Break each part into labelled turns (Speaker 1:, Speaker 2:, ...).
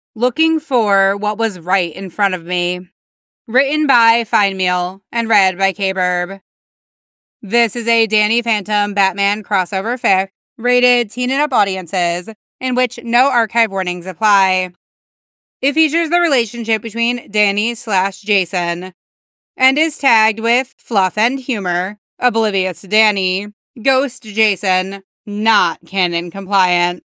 Speaker 1: Looking for what was right in front of me. Written by Fine Meal and read by K-Burb. This is a Danny Phantom Batman crossover fic, rated teen and up audiences, in which no archive warnings apply. It features the relationship between Danny/Jason, and is tagged with fluff and humor, oblivious Danny, ghost Jason, not canon compliant.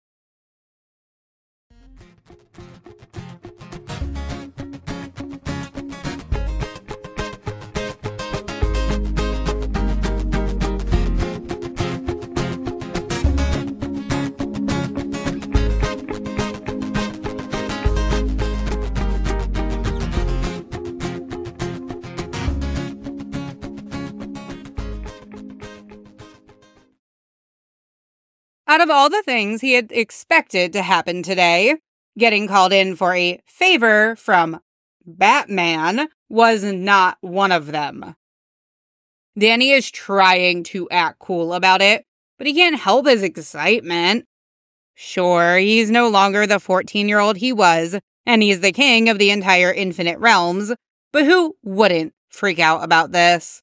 Speaker 1: Out of all the things he had expected to happen today, getting called in for a favor from Batman was not one of them. Danny is trying to act cool about it, but he can't help his excitement. Sure, he's no longer the 14-year-old he was, and he's the king of the entire Infinite Realms, but who wouldn't freak out about this?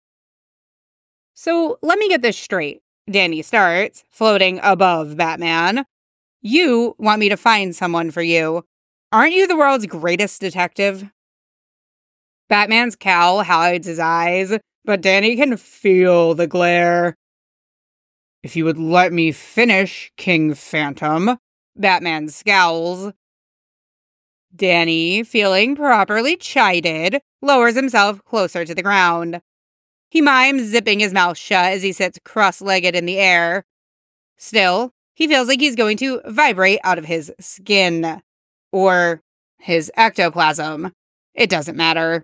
Speaker 1: So let me get this straight. Danny starts, floating above Batman. You want me to find someone for you. Aren't you the world's greatest detective? Batman's cowl hides his eyes, but Danny can feel the glare. If you would let me finish, King Phantom, Batman scowls. Danny, feeling properly chided, lowers himself closer to the ground. He mimes zipping his mouth shut as he sits cross-legged in the air. Still, he feels like he's going to vibrate out of his skin. Or his ectoplasm. It doesn't matter.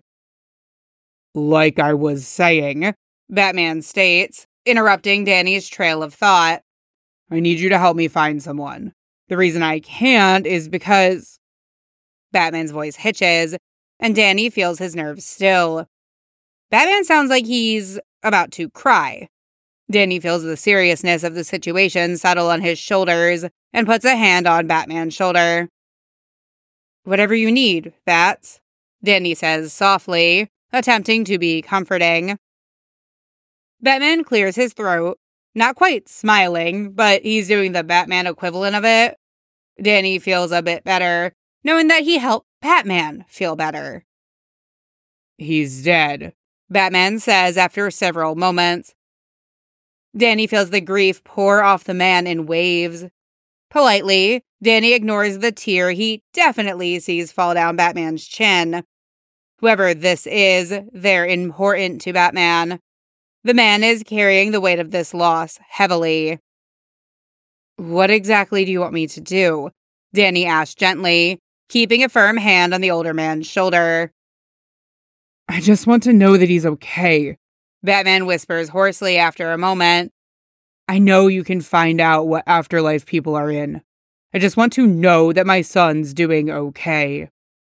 Speaker 1: Like I was saying, Batman states, interrupting Danny's trail of thought. I need you to help me find someone. The reason I can't is because... Batman's voice hitches, and Danny feels his nerves still. Batman sounds like he's about to cry. Danny feels the seriousness of the situation settle on his shoulders and puts a hand on Batman's shoulder. Whatever you need, Bats, Danny says softly, attempting to be comforting. Batman clears his throat, not quite smiling, but he's doing the Batman equivalent of it. Danny feels a bit better, knowing that he helped Batman feel better. He's dead, Batman says after several moments. Danny feels the grief pour off the man in waves. Politely, Danny ignores the tear he definitely sees fall down Batman's chin. Whoever this is, they're important to Batman. The man is carrying the weight of this loss heavily. What exactly do you want me to do? Danny asked gently, keeping a firm hand on the older man's shoulder. I just want to know that he's okay, Batman whispers hoarsely after a moment. I know you can find out what afterlife people are in. I just want to know that my son's doing okay.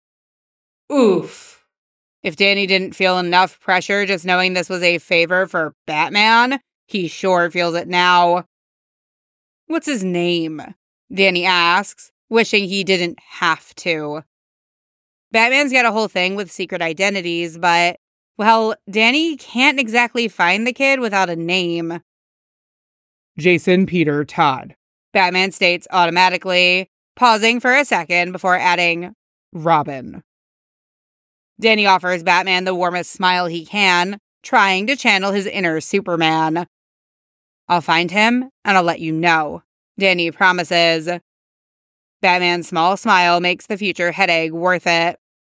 Speaker 1: Oof. If Danny didn't feel enough pressure just knowing this was a favor for Batman, he sure feels it now. What's his name? Danny asks, wishing he didn't have to. Batman's got a whole thing with secret identities, but, well, Danny can't exactly find the kid without a name. Jason Peter Todd, Batman states automatically, pausing for a second before adding, Robin. Danny offers Batman the warmest smile he can, trying to channel his inner Superman. I'll find him, and I'll let you know, Danny promises. Batman's small smile makes the future headache worth it.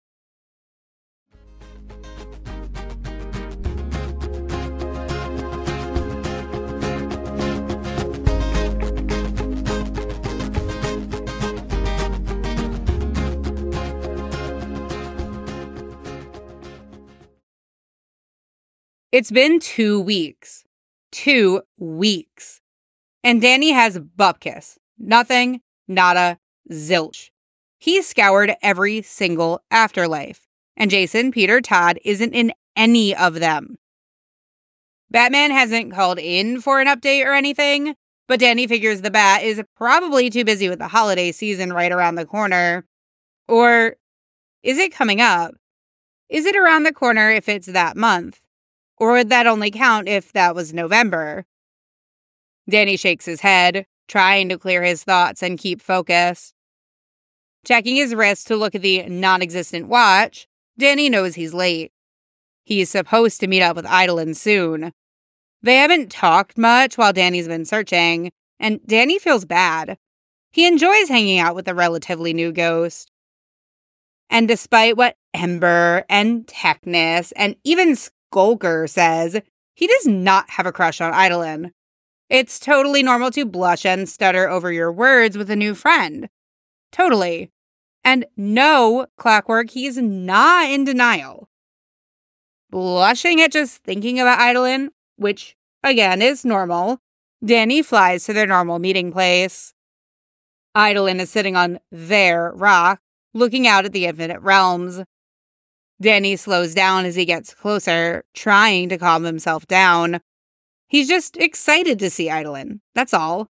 Speaker 1: It's been 2 weeks. 2 weeks. And Danny has bupkis. Nothing, nada, zilch. He's scoured every single afterlife, and Jason Peter Todd isn't in any of them. Batman hasn't called in for an update or anything, but Danny figures the Bat is probably too busy with the holiday season right around the corner. Or is it coming up? Is it around the corner if it's that month? Or would that only count if that was November? Danny shakes his head, trying to clear his thoughts and keep focused. Checking his wrist to look at the non-existent watch, Danny knows he's late. He's supposed to meet up with Idolin soon. They haven't talked much while Danny's been searching, and Danny feels bad. He enjoys hanging out with a relatively new ghost. And despite what Ember and Technus and even Skulker says, he does not have a crush on Idolin. It's totally normal to blush and stutter over your words with a new friend. Totally. And no, Clockwork, he's not in denial. Blushing at just thinking about Idolin, which, again, is normal, Danny flies to their normal meeting place. Idolin is sitting on their rock, looking out at the infinite realms. Danny slows down as he gets closer, trying to calm himself down. He's just excited to see Idolin, that's all.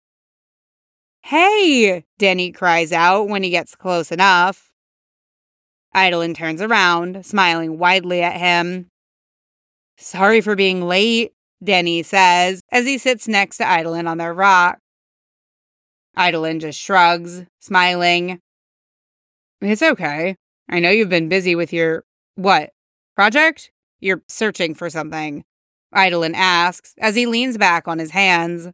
Speaker 1: "Hey!" Danny cries out when he gets close enough. Idolin turns around, smiling widely at him. "Sorry for being late," Danny says as he sits next to Idolin on their rock. Idolin just shrugs, smiling. "It's okay. I know you've been busy with your, project? You're searching for something," Idolin asks as he leans back on his hands.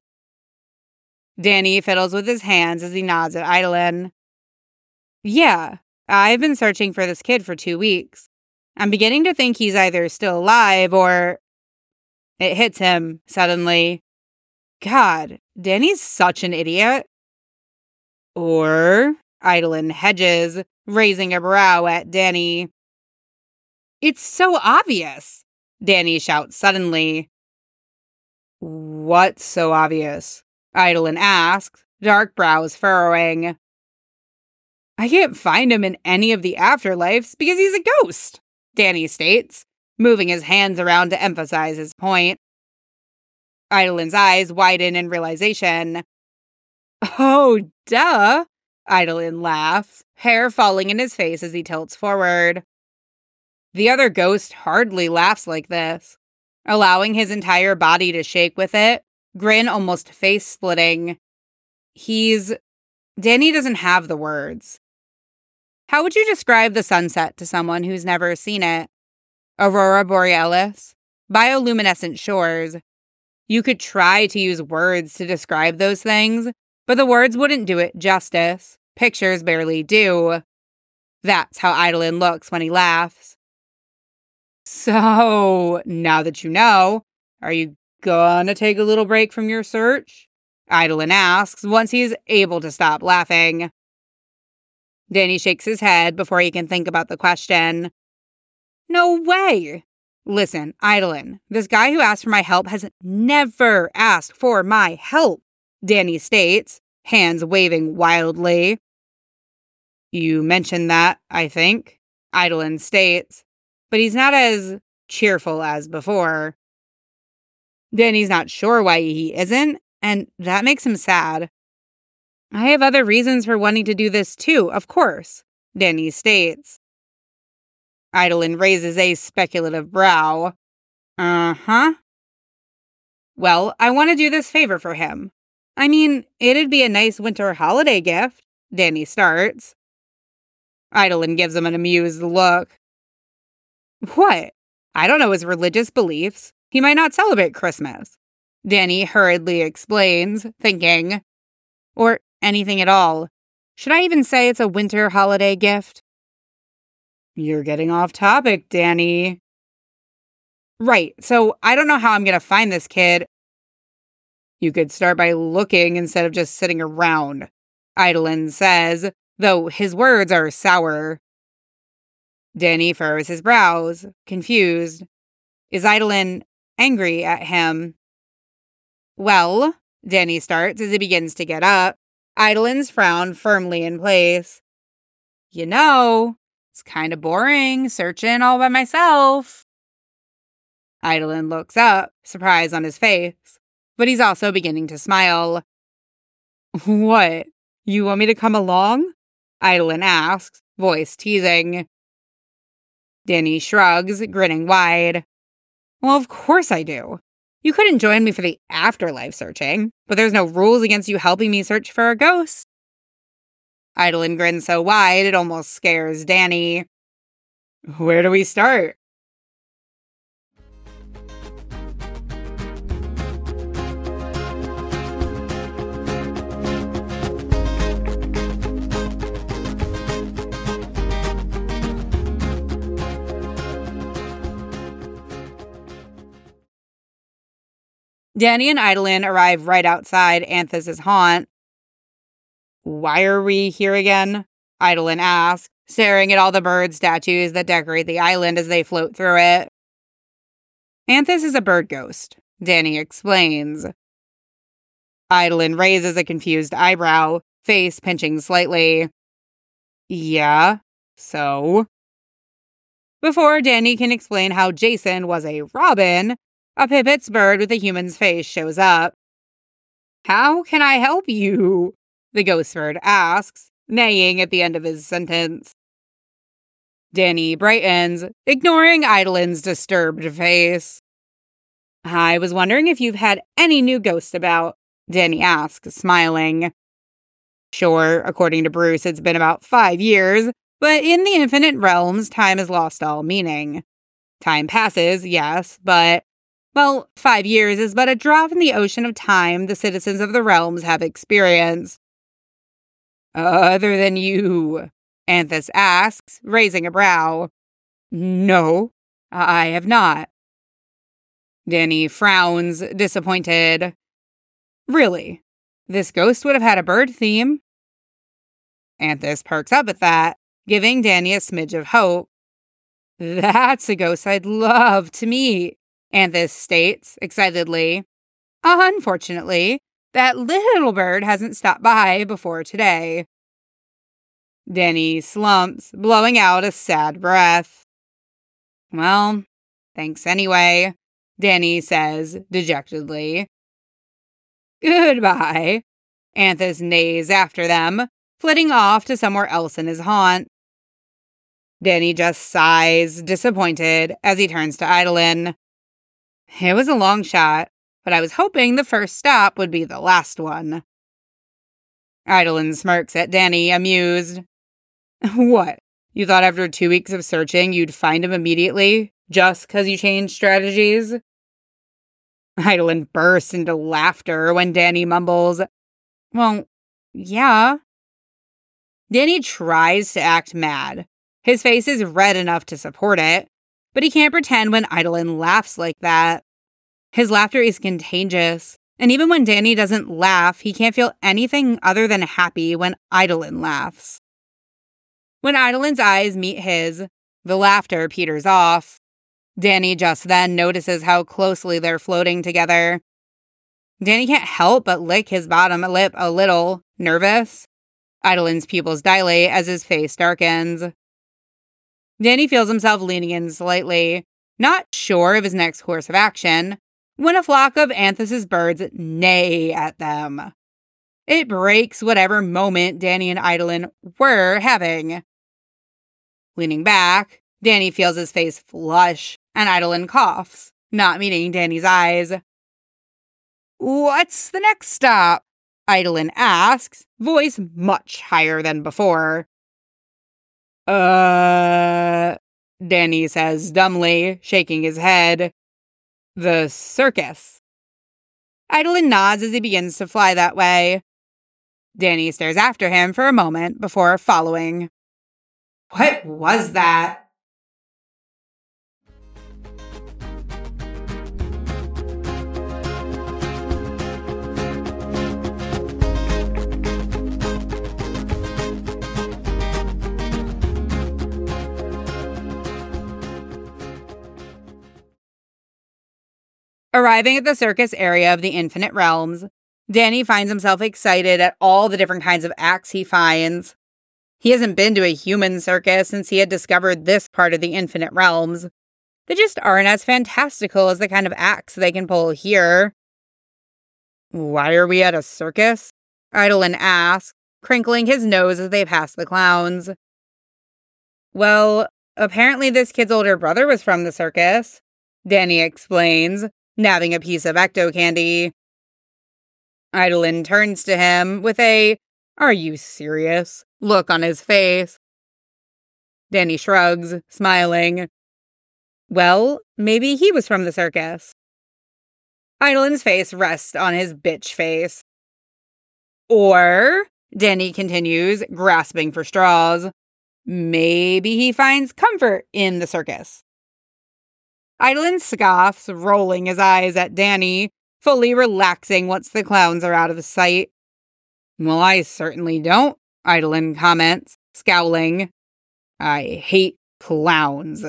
Speaker 1: Danny fiddles with his hands as he nods at Idolin. "Yeah, I've been searching for this kid for 2 weeks. I'm beginning to think he's either still alive or..." It hits him suddenly. God, Danny's such an idiot. "Or," Idolin hedges, raising a brow at Danny. "It's so obvious," Danny shouts suddenly. "What's so obvious?" Idolin asks, dark brows furrowing. "I can't find him in any of the afterlives because he's a ghost," Danny states, moving his hands around to emphasize his point. Idolin's eyes widen in realization. "Oh, duh," Idolin laughs, hair falling in his face as he tilts forward. The other ghost hardly laughs like this, allowing his entire body to shake with it, grin almost face-splitting. Danny doesn't have the words. How would you describe the sunset to someone who's never seen it? Aurora borealis? Bioluminescent shores? You could try to use words to describe those things, but the words wouldn't do it justice. Pictures barely do. That's how Idolin looks when he laughs. "So, now that you know, are you gonna take a little break from your search?" Idolin asks once he's able to stop laughing. Danny shakes his head before he can think about the question. "No way!" "Listen, Idolin, this guy who asked for my help has never asked for my help," Danny states, hands waving wildly. "You mentioned that, I think," Idolin states, but he's not as cheerful as before. Danny's not sure why he isn't, and that makes him sad. "I have other reasons for wanting to do this too, of course," Danny states. Idolin raises a speculative brow. "Uh-huh. Well, I want to do this favor for him. I mean, it'd be a nice winter holiday gift," Danny starts. Idolin gives him an amused look. "What? I don't know his religious beliefs. He might not celebrate Christmas," Danny hurriedly explains, thinking. Or anything at all. Should I even say it's a winter holiday gift? "You're getting off topic, Danny." "Right, so I don't know how I'm gonna find this kid." "You could start by looking instead of just sitting around," Idolin says, though his words are sour. Danny furrows his brows, confused. Is Idolin angry at him? "Well," Danny starts as he begins to get up, Idolin's frown firmly in place. "You know, it's kind of boring searching all by myself." Idolin looks up, surprise on his face, but he's also beginning to smile. "What? You want me to come along?" Idolin asks, voice teasing. Danny shrugs, grinning wide. Well, of course I do. You couldn't join me for the afterlife searching, but there's no rules against you helping me search for a ghost. Idolin grins so wide it almost scares Danny. Where do we start? Danny and Idolin arrive right outside Anthus's haunt. Why are we here again? Idolin asks, staring at all the bird statues that decorate the island as they float through it. Anthus is a bird ghost, Danny explains. Idolin raises a confused eyebrow, face pinching slightly. Yeah, so? Before Danny can explain how Jason was a robin, a Pipit's bird with a human's face shows up. How can I help you? The ghost bird asks, neighing at the end of his sentence. Danny brightens, ignoring Idolin's disturbed face. I was wondering if you've had any new ghosts about, Danny asks, smiling. Sure, according to Bruce, it's been about 5 years, but in the infinite realms, time has lost all meaning. Time passes, yes, but, well, 5 years is but a drop in the ocean of time the citizens of the realms have experienced. Other than you, Anthus asks, raising a brow. No, I have not. Danny frowns, disappointed. Really? This ghost would have had a bird theme? Anthus perks up at that, giving Danny a smidge of hope. That's a ghost I'd love to meet, Anthus states, excitedly. Unfortunately, that little bird hasn't stopped by before today. Danny slumps, blowing out a sad breath. Well, thanks anyway, Danny says dejectedly. Goodbye, Anthus neighs after them, flitting off to somewhere else in his haunt. Danny just sighs, disappointed, as he turns to Idolin. It was a long shot, but I was hoping the first stop would be the last one. Idolin smirks at Danny, amused. What? You thought after 2 weeks of searching you'd find him immediately, just 'cause you changed strategies? Idolin bursts into laughter when Danny mumbles, Well, yeah. Danny tries to act mad. His face is red enough to support it, but he can't pretend when Idolin laughs like that. His laughter is contagious, and even when Danny doesn't laugh, he can't feel anything other than happy when Idolin laughs. When Idolin's eyes meet his, the laughter peters off. Danny just then notices how closely they're floating together. Danny can't help but lick his bottom lip a little, nervous. Idolin's pupils dilate as his face darkens. Danny feels himself leaning in slightly, not sure of his next course of action, when a flock of Anthus's birds neigh at them. It breaks whatever moment Danny and Idolin were having. Leaning back, Danny feels his face flush, and Idolin coughs, not meeting Danny's eyes. What's the next stop? Idolin asks, voice much higher than before. Danny says dumbly, shaking his head. The circus. Idolin nods as he begins to fly that way. Danny stares after him for a moment before following. What was that? Arriving at the circus area of the Infinite Realms, Danny finds himself excited at all the different kinds of acts he finds. He hasn't been to a human circus since he had discovered this part of the Infinite Realms. They just aren't as fantastical as the kind of acts they can pull here. Why are we at a circus? Idolin asks, crinkling his nose as they pass the clowns. Well, apparently this kid's older brother was from the circus, Danny explains, nabbing a piece of ecto candy. Idolin turns to him with a, "Are you serious?" look on his face. Danny shrugs, smiling. Well, maybe he was from the circus. Idolin's face rests on his bitch face. Or, Danny continues, grasping for straws, maybe he finds comfort in the circus. Idolin scoffs, rolling his eyes at Danny, fully relaxing once the clowns are out of sight. Well, I certainly don't, Idolin comments, scowling. I hate clowns.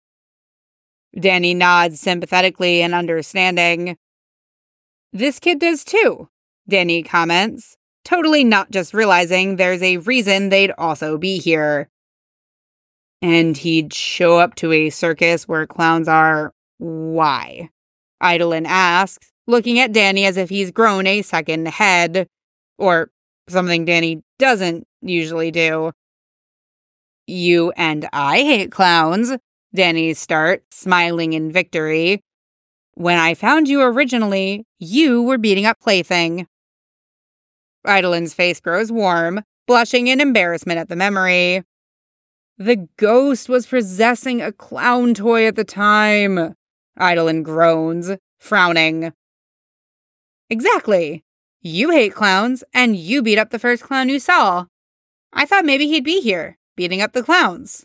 Speaker 1: Danny nods sympathetically and understanding. This kid does too, Danny comments, totally not just realizing there's a reason they'd also be here. And he'd show up to a circus where clowns are, why? Idolin asks, looking at Danny as if he's grown a second head, or something Danny doesn't usually do. You and I hate clowns, Danny starts, smiling in victory. When I found you originally, you were beating up Plaything. Idolin's face grows warm, blushing in embarrassment at the memory. The ghost was possessing a clown toy at the time, Idolin groans, frowning. Exactly. You hate clowns, and you beat up the first clown you saw. I thought maybe he'd be here, beating up the clowns.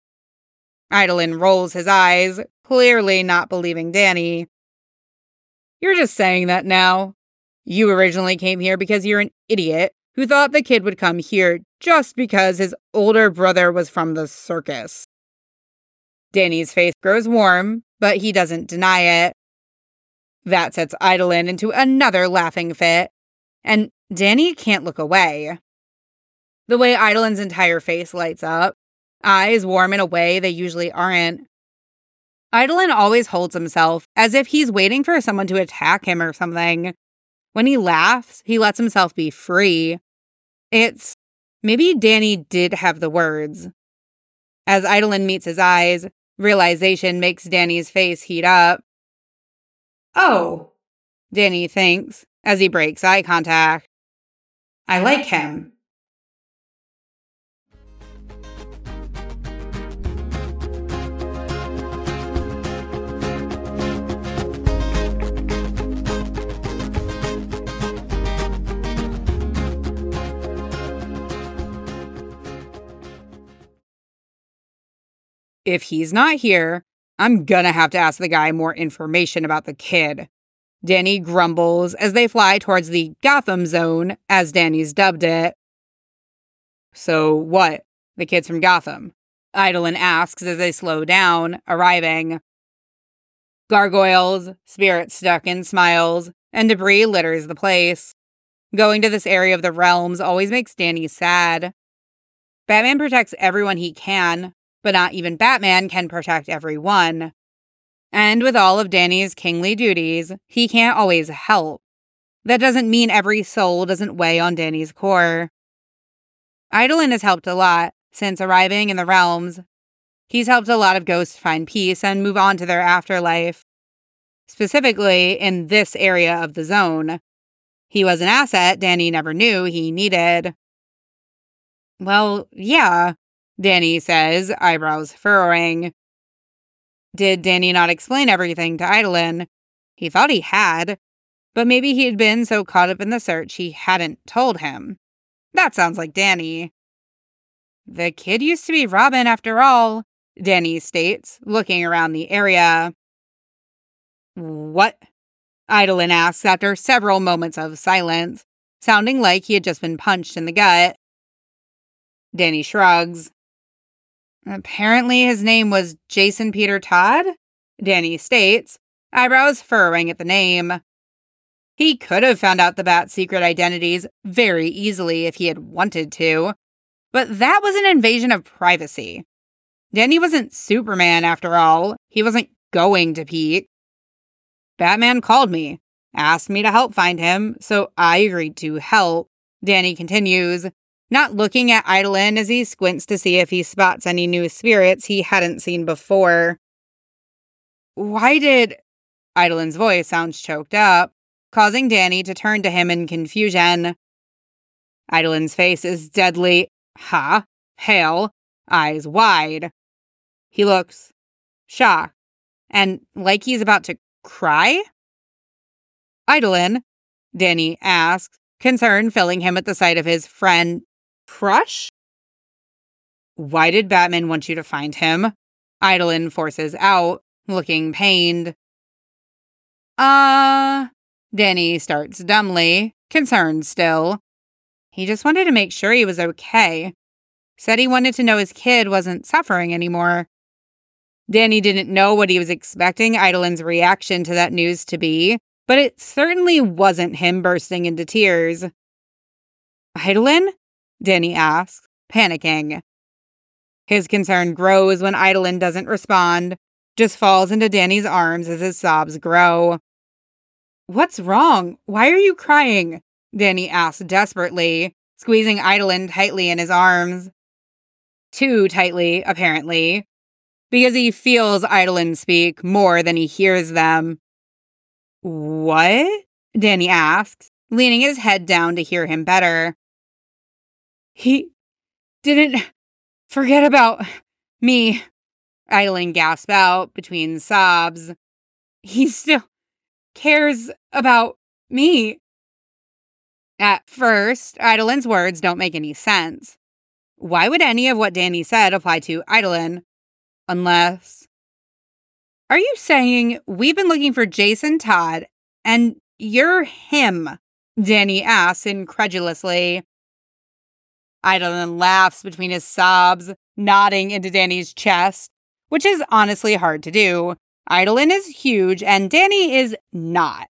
Speaker 1: Idolin rolls his eyes, clearly not believing Danny. You're just saying that now. You originally came here because you're an idiot who thought the kid would come here just because his older brother was from the circus. Danny's face grows warm, but he doesn't deny it. That sets Idolin into another laughing fit, and Danny can't look away. The way Idolin's entire face lights up, eyes warm in a way they usually aren't. Idolin always holds himself as if he's waiting for someone to attack him or something. When he laughs, he lets himself be free. Maybe Danny did have the words. As Idolin meets his eyes, realization makes Danny's face heat up. Oh, Danny thinks as he breaks eye contact. I like him. If he's not here, I'm gonna have to ask the guy more information about the kid. Danny grumbles as they fly towards the Gotham Zone, as Danny's dubbed it. So what? The kid's from Gotham? Idolin asks as they slow down, arriving. Gargoyles, spirits stuck in smiles, and debris litters the place. Going to this area of the realms always makes Danny sad. Batman protects everyone he can, but not even Batman can protect everyone. And with all of Danny's kingly duties, he can't always help. That doesn't mean every soul doesn't weigh on Danny's core. Idolin has helped a lot since arriving in the realms. He's helped a lot of ghosts find peace and move on to their afterlife. Specifically in this area of the zone. He was an asset Danny never knew he needed. Well, yeah, Danny says, eyebrows furrowing. Did Danny not explain everything to Idolin? He thought he had, but maybe he'd been so caught up in the search he hadn't told him. That sounds like Danny. The kid used to be Robin after all, Danny states, looking around the area. What? Idolin asks after several moments of silence, sounding like he had just been punched in the gut. Danny shrugs. Apparently his name was Jason Peter Todd, Danny states, eyebrows furrowing at the name. He could have found out the Bat's secret identities very easily if he had wanted to, but that was an invasion of privacy. Danny wasn't Superman after all. He wasn't going to peek. Batman called me, asked me to help find him, so I agreed to help, Danny continues, not looking at Idolin as he squints to see if he spots any new spirits he hadn't seen before. Why did... Idolin's voice sounds choked up, causing Danny to turn to him in confusion. Idolin's face is deadly, pale, eyes wide. He looks shocked, and like he's about to cry? Idolin, Danny asks, concern filling him at the sight of his friend Crush? Why did Batman want you to find him? Idolin forces out, looking pained. Danny starts dumbly, concerned still. He just wanted to make sure he was okay. Said he wanted to know his kid wasn't suffering anymore. Danny didn't know what he was expecting Idolin's reaction to that news to be, but it certainly wasn't him bursting into tears. Idolin? Danny asks, panicking. His concern grows when Idolin doesn't respond, just falls into Danny's arms as his sobs grow. What's wrong? Why are you crying? Danny asks desperately, squeezing Idolin tightly in his arms. Too tightly, apparently, because he feels Idolin speak more than he hears them. What? Danny asks, leaning his head down to hear him better. He didn't forget about me, Idolin gasps out between sobs. He still cares about me. At first, Idolin's words don't make any sense. Why would any of what Danny said apply to Idolin? Unless... Are you saying we've been looking for Jason Todd and you're him? Danny asks incredulously. Idolin laughs between his sobs, nodding into Danny's chest, which is honestly hard to do. Idolin is huge and Danny is not.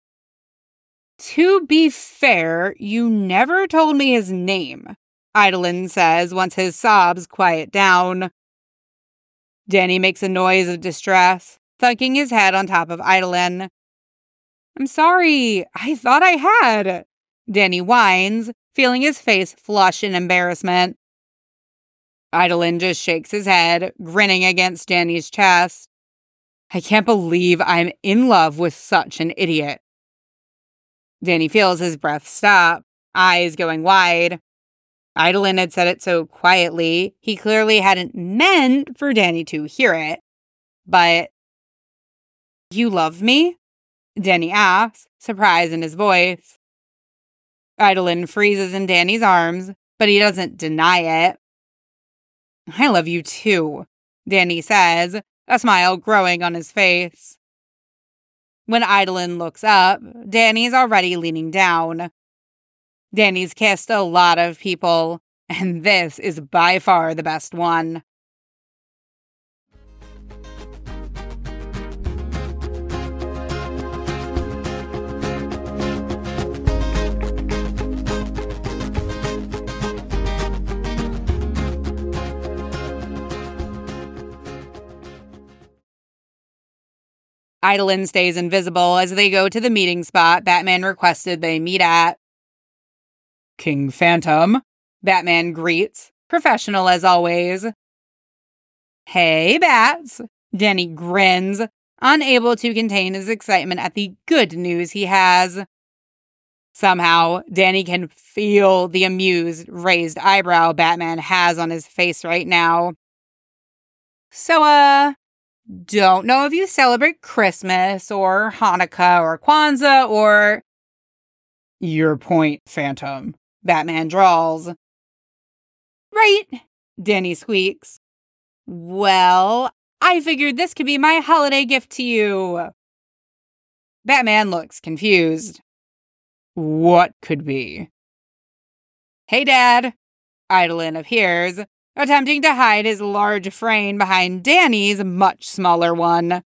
Speaker 1: To be fair, you never told me his name, Idolin says once his sobs quiet down. Danny makes a noise of distress, thunking his head on top of Idolin. I'm sorry, I thought I had, Danny whines, feeling his face flush in embarrassment. Idolin just shakes his head, grinning against Danny's chest. I can't believe I'm in love with such an idiot. Danny feels his breath stop, eyes going wide. Idolin had said it so quietly, he clearly hadn't meant for Danny to hear it. But, you love me? Danny asks, surprise in his voice. Idolin freezes in Danny's arms, but he doesn't deny it. I love you too, Danny says, a smile growing on his face. When Idolin looks up, Danny's already leaning down. Danny's kissed a lot of people, and this is by far the best one. Idolin stays invisible as they go to the meeting spot Batman requested they meet at. King Phantom, Batman greets, professional as always. Hey, Bats, Danny grins, unable to contain his excitement at the good news he has. Somehow, Danny can feel the amused, raised eyebrow Batman has on his face right now. So, don't know if you celebrate Christmas or Hanukkah or Kwanzaa or... Your point, Phantom, Batman drawls. Right, Danny squeaks. Well, I figured this could be my holiday gift to you. Batman looks confused. What could be? Hey, Dad. Idolin appears, attempting to hide his large frame behind Danny's much smaller one.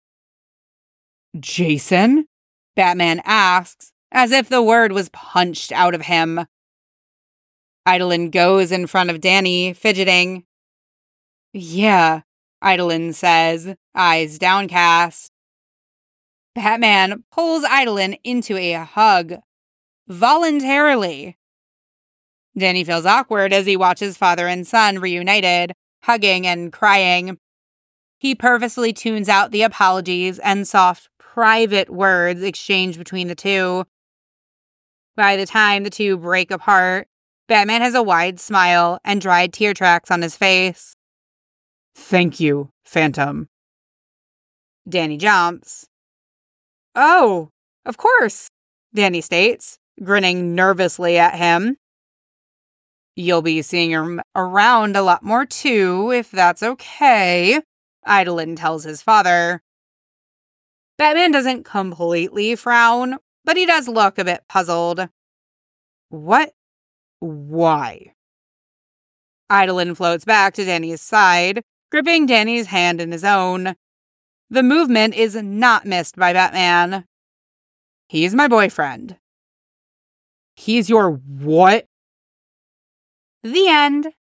Speaker 1: Jason? Batman asks, as if the word was punched out of him. Idolin goes in front of Danny, fidgeting. Yeah, Idolin says, eyes downcast. Batman pulls Idolin into a hug. Voluntarily. Danny feels awkward as he watches father and son reunited, hugging and crying. He purposefully tunes out the apologies and soft, private words exchanged between the two. By the time the two break apart, Batman has a wide smile and dried tear tracks on his face. "Thank you, Phantom." Danny jumps. "Oh, of course," Danny states, grinning nervously at him. "You'll be seeing him around a lot more too, if that's okay," Idolin tells his father. Batman doesn't completely frown, but he does look a bit puzzled. "What? Why?" Idolin floats back to Danny's side, gripping Danny's hand in his own. The movement is not missed by Batman. "He's my boyfriend." "He's your what?" The end.